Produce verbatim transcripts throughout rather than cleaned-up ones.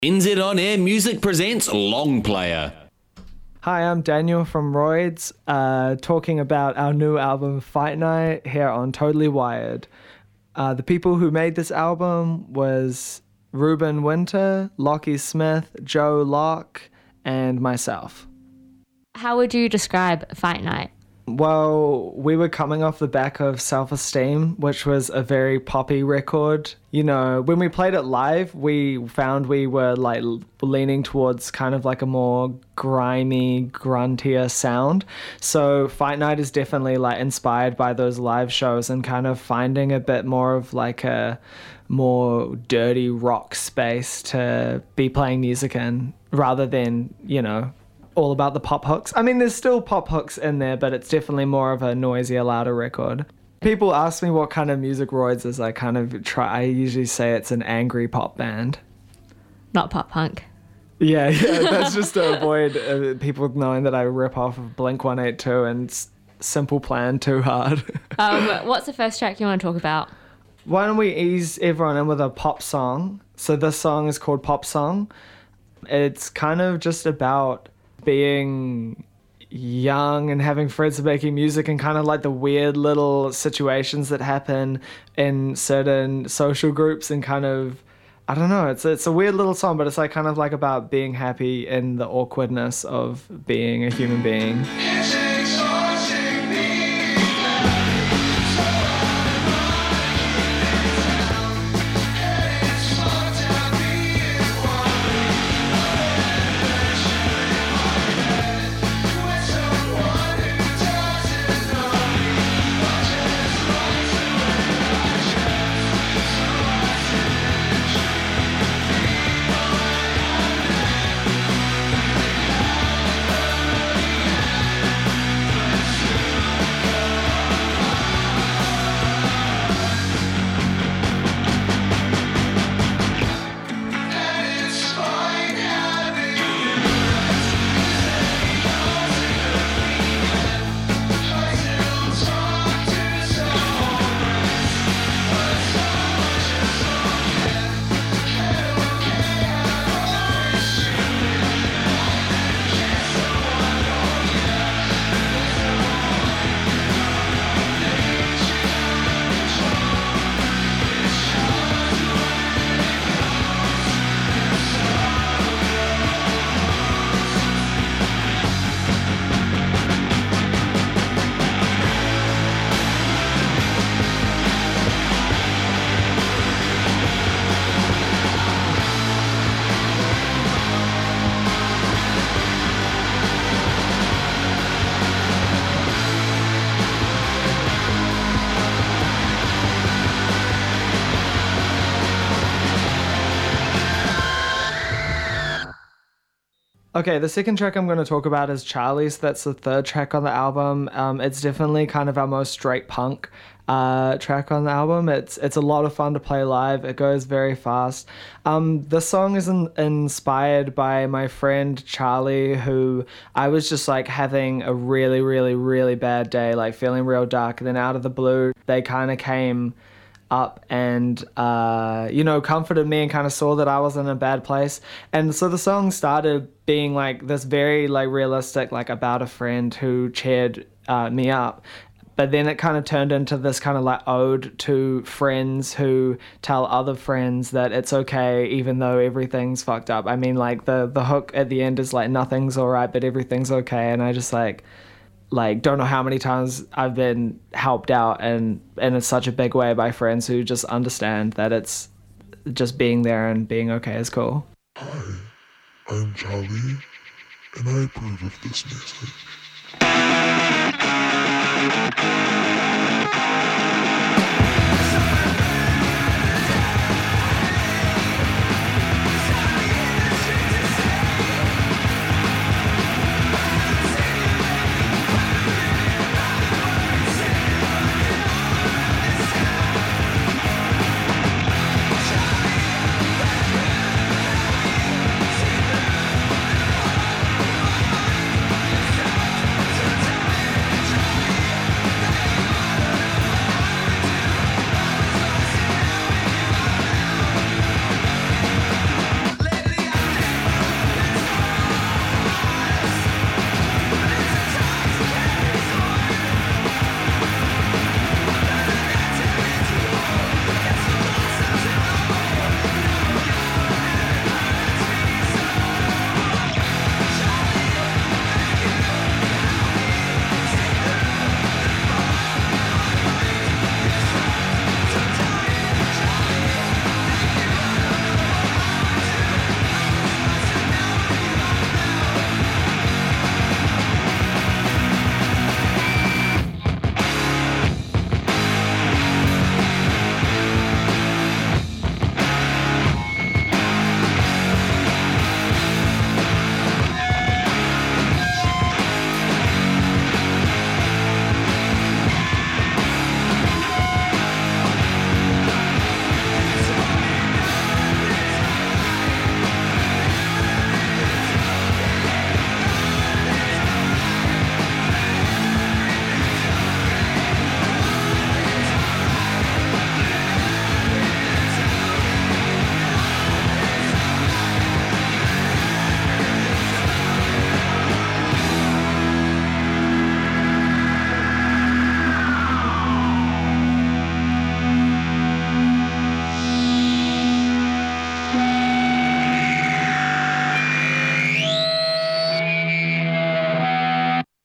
N Z On Air Music presents Long Player. Hi, I'm Daniel from Roids, uh, talking about our new album Fight Night here on Totally Wired. Uh, the people who made this album was Ruben Winter, Lockie Smith, Joe Locke, and myself. How would you describe Fight Night? Well, we were coming off the back of Self-Esteem, which was a very poppy record. You know, when we played it live, we found we were like leaning towards kind of like a more grimy, gruntier sound. So Fight Night is definitely like inspired by those live shows and kind of finding a bit more of like a more dirty rock space to be playing music in rather than, you know, all about the pop hooks. I mean, there's still pop hooks in there, but it's definitely more of a noisier, louder record. People ask me what kind of music Roids is. I kind of try, I usually say it's an angry pop band. Not pop punk. Yeah, yeah, that's just to avoid uh, people knowing that I rip off of Blink one eighty-two and S- Simple Plan too hard. um, what's the first track you want to talk about? Why don't we ease everyone in with a pop song? So this song is called Pop Song. It's kind of just about being young and having friends and making music and kind of like the weird little situations that happen in certain social groups and kind of, I don't know, it's it's a weird little song, but it's like kind of like about being happy in the awkwardness of being a human being. Okay, the second track I'm going to talk about is Charlie's. That's the third track on the album. Um, it's definitely kind of our most straight punk uh, track on the album. It's it's a lot of fun to play live. It goes very fast. Um, this song is in, inspired by my friend Charlie, who I was just like having a really, really, really bad day, like feeling real dark. And then out of the blue, they kind of came up and uh you know comforted me and kind of saw that I was in a bad place. And so the song started being like this very like realistic, like about a friend who cheered uh, me up, but then it kind of turned into this kind of like ode to friends who tell other friends that it's okay even though everything's fucked up. I mean, like the the hook at the end is like nothing's all right but everything's okay, and I just like like don't know how many times I've been helped out and in such a big way by friends who just understand that it's just being there and being okay is cool. Hi, I'm Charlie, and I approve of this message.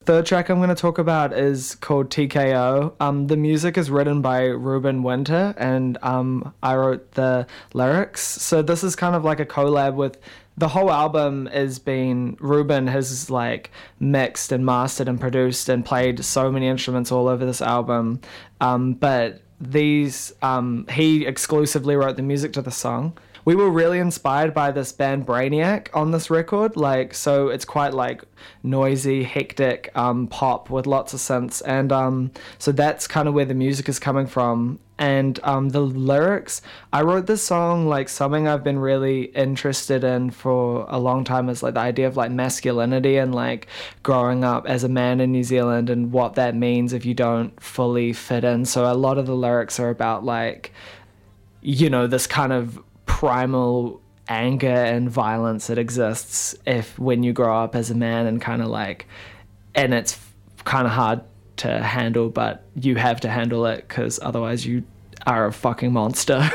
Third track I'm going to talk about is called T K O. Um, the music is written by Ruben Winter, and um, I wrote the lyrics. So this is kind of like a collab with the whole album. Is been Ruben has like mixed and mastered and produced and played so many instruments all over this album, um, but these um, he exclusively wrote the music to the song. We were really inspired by this band Brainiac on this record, like, so it's quite like noisy, hectic um, pop with lots of synths, and um, so that's kind of where the music is coming from. And um, the lyrics, I wrote this song, like something I've been really interested in for a long time is like the idea of like masculinity and like growing up as a man in New Zealand and what that means if you don't fully fit in. So a lot of the lyrics are about like, you know, this kind of primal anger and violence that exists if when you grow up as a man, and kind of like, and it's kind of hard to handle, but you have to handle it because otherwise you are a fucking monster.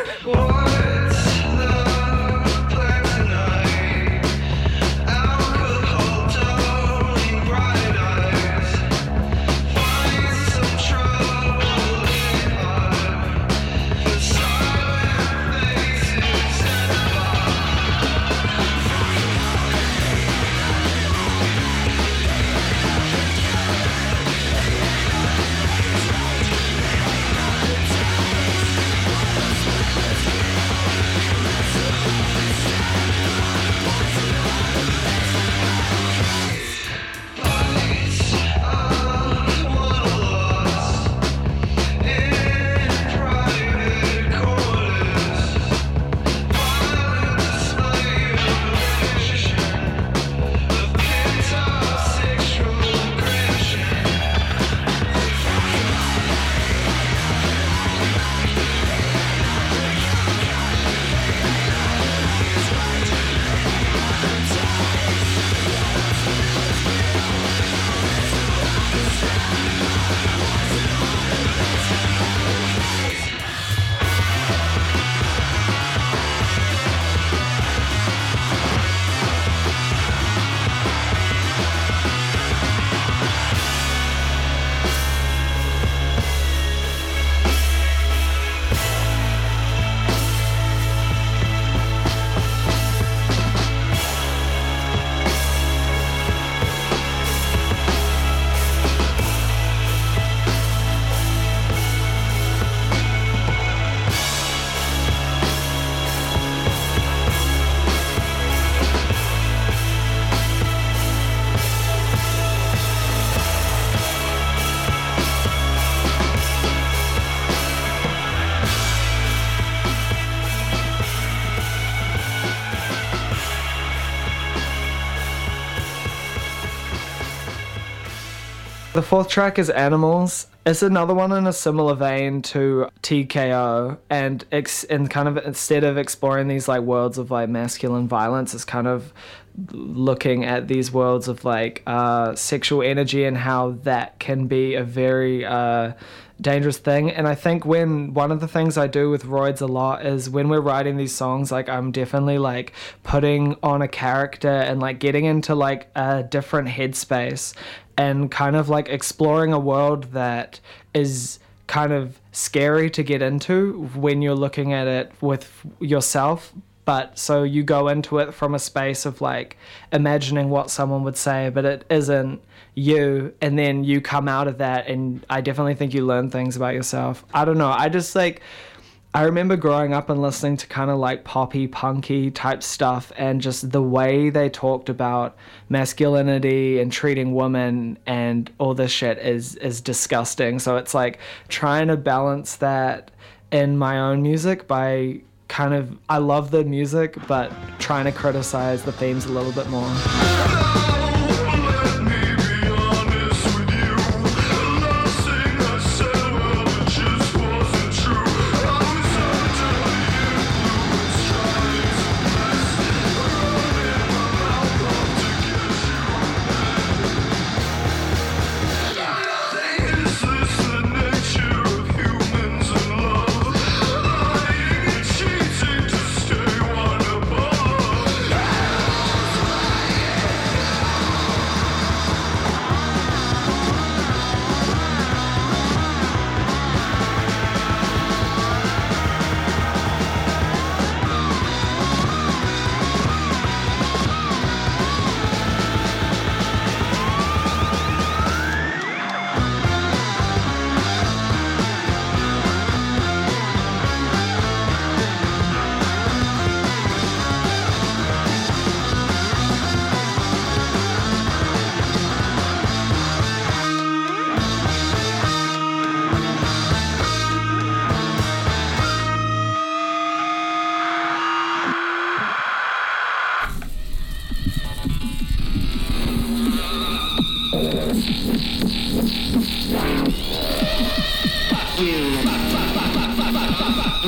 The fourth track is Animals. It's another one in a similar vein to T K O, and ex- and kind of instead of exploring these like worlds of like masculine violence, it's kind of looking at these worlds of like uh, sexual energy and how that can be a very uh, dangerous thing. And I think when one of the things I do with Roids a lot is when we're writing these songs, like I'm definitely like putting on a character and like getting into like a different headspace and kind of like exploring a world that is kind of scary to get into when you're looking at it with yourself. But so you go into it from a space of like imagining what someone would say, but it isn't you, and then you come out of that, and I definitely think you learn things about yourself. I don't know, I just like, I remember growing up and listening to kind of like poppy, punky type stuff, and just the way they talked about masculinity and treating women and all this shit is is disgusting. So it's like trying to balance that in my own music by kind of, I love the music, but trying to criticize the themes a little bit more.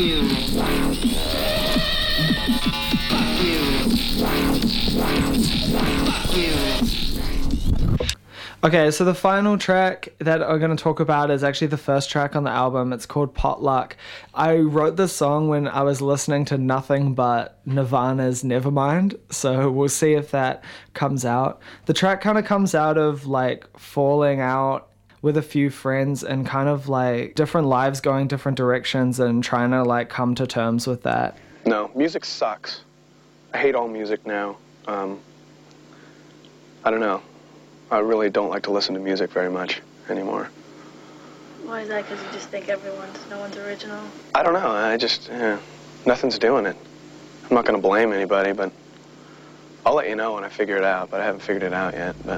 Okay, so the final track that I'm going to talk about is actually the first track on the album. It's called Potluck. I wrote this song when I was listening to nothing but Nirvana's Nevermind, so we'll see if that comes out. The track kind of comes out of like falling out with a few friends and kind of like different lives going different directions and trying to like come to terms with that. No, music sucks. I hate all music now. Um, I don't know. I really don't like to listen to music very much anymore. Why is that? Because you just think everyone's, no one's original? I don't know. I just, yeah, nothing's doing it. I'm not going to blame anybody, but I'll let you know when I figure it out, but I haven't figured it out yet, but...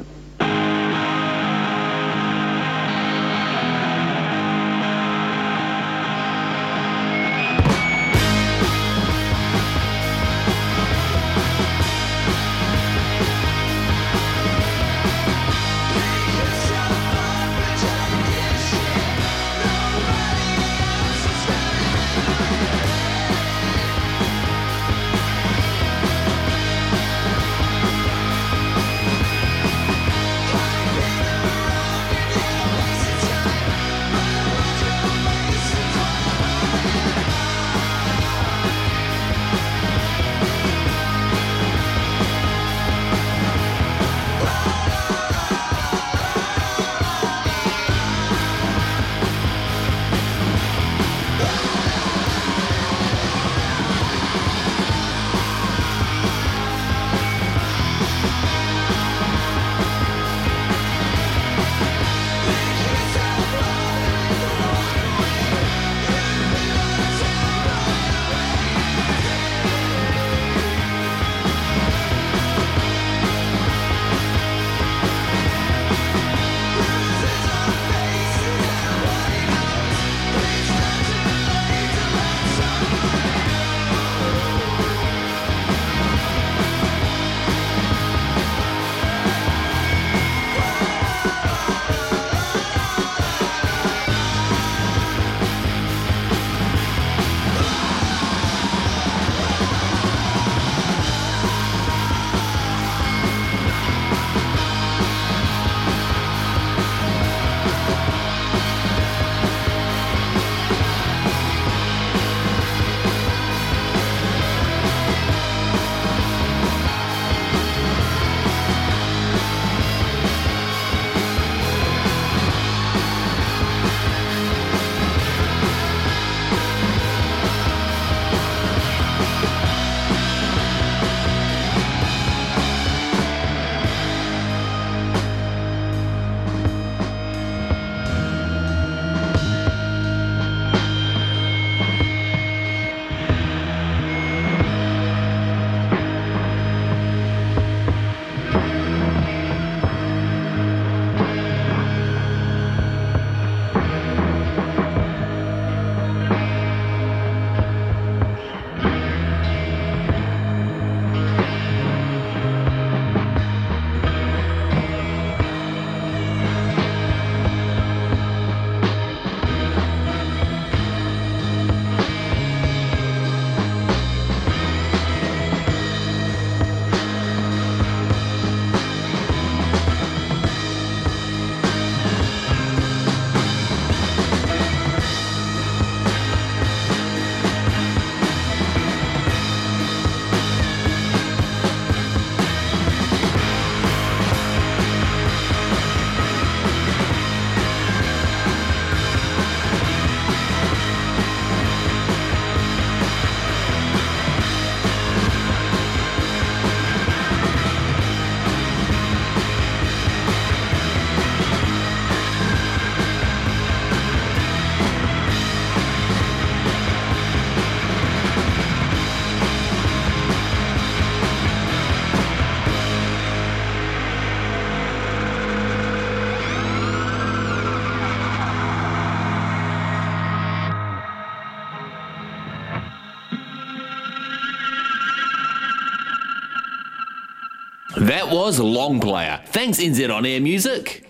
That was Long Player. Thanks, N Z On Air Music.